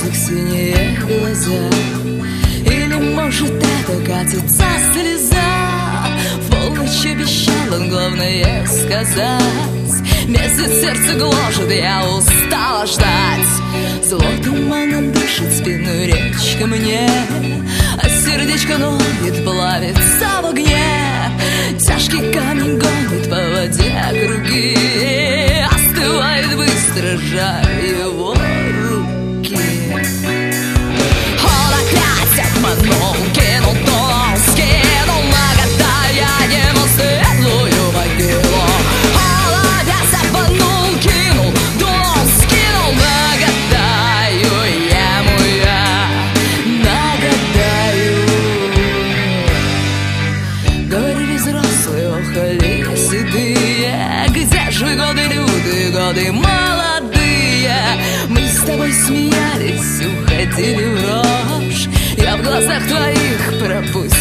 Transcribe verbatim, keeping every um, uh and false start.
слезы, синие глаза. Или, может, это катится слеза. В полночь обещал он главное сказать. Месяц сердце гложет, я устала ждать. Зло туманом дышит спину речка мне, а сердечко ноет, плавится в огне. Тяжкий камень гонит по воде круги, остывает быстро жар его руки. Он опять обманул, кинул тон, скинул, нагадая ему светлую могилу. Он опять обманул, кинул тон, скинул, нагадаю ему я, нагадаю. Говорили взрослые, охали седые, где же годы люди, годы молодые. Мы с тобой смеялись, уходили в рожь, я в глазах твоих пропустил